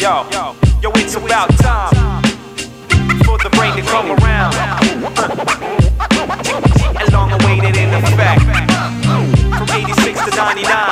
Yo, it's about time for the brain to come around. A long awaited in effect from 86 to 99.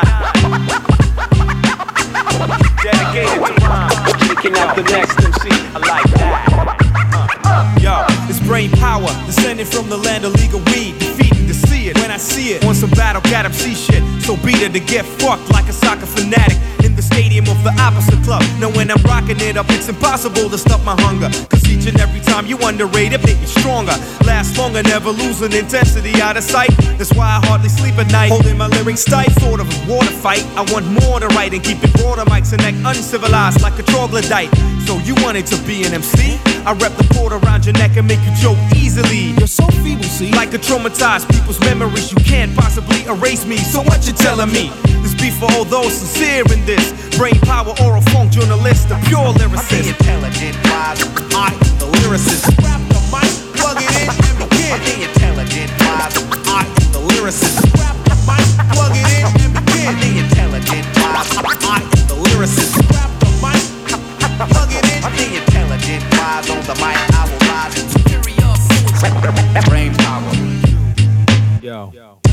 Dedicated to rhyme. Kicking out the next MC. I like that. Yo, it's brain power descending from the land of legal weed. Defeating to see it when I see it. On some battle cat MC shit. So beat it to get fucked like a soccer fanatic in the stadium of the opposite club. Now when I'm rocking it up, it's impossible to stop my hunger. Cause each and every time you underrate it, make me stronger. Last longer, never losing intensity out of sight. That's why I hardly sleep at night. Holding my lyrics tight, sort of a water fight. I want more to write and keep it broader. Mics and neck uncivilized like a troglodyte. So you wanted to be an MC? I rep the cord around your neck and make you choke easily. You're so feeble, see? Like a traumatized people's memories. You can't possibly erase me. So what you telling me? This beef for all those sincere in this. Brain power, oral funk journalist, the pure lyricist. I'm the intelligent wise, I the lyricist. Grab the mic, plug it in, and begin. I'm the intelligent wise, I the lyricist. Grab the mic, plug it in, and begin. I'm the intelligent wise, I the lyricist. Grab the mic, plug it in. I'm the intelligent wise, on the mic I will rise in superior brain power. Yo.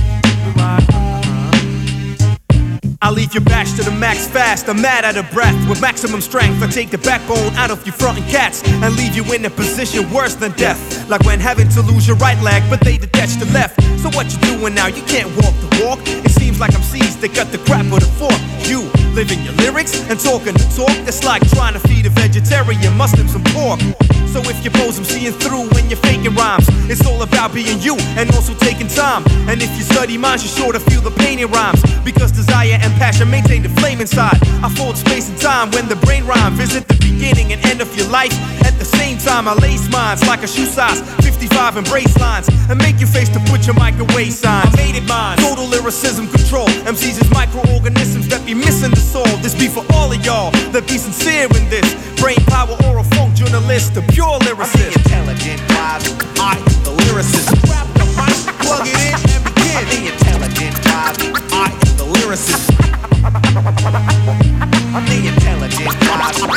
I leave your bash to the max fast. I'm mad out of breath. With maximum strength, I take the backbone out of your frontin' cats and leave you in a position worse than death. Like when having to lose your right leg, but they detach the left. So what you doing now? You can't walk the walk. It seems like I'm seized. They cut the crap with a fork. You living your lyrics and talking the talk. That's like trying to feed a vegetarian Muslim some pork. So if you pose, I'm seeing through when you're faking rhymes. It's all about being you and also taking time. And if you study minds, you're sure to feel the pain in rhymes. Because desire and passion maintain the flame inside. I fold space and time when the brain rhyme. Visit the beginning and end of your life. At the same time, I lace minds like a shoe size 55 embrace lines. And make you face to put your microwave signs. I made it mine. Total lyricism control. MCs is microorganisms that be missing the soul. This be for all of y'all that be sincere in this. Brain power, oral funk journalist, the pure lyricist. I'm the intelligent wise, I the lyricist. Grab the mic, plug it in, and begin. I'm the intelligent wise, I the lyricist. I'm the intelligent wise,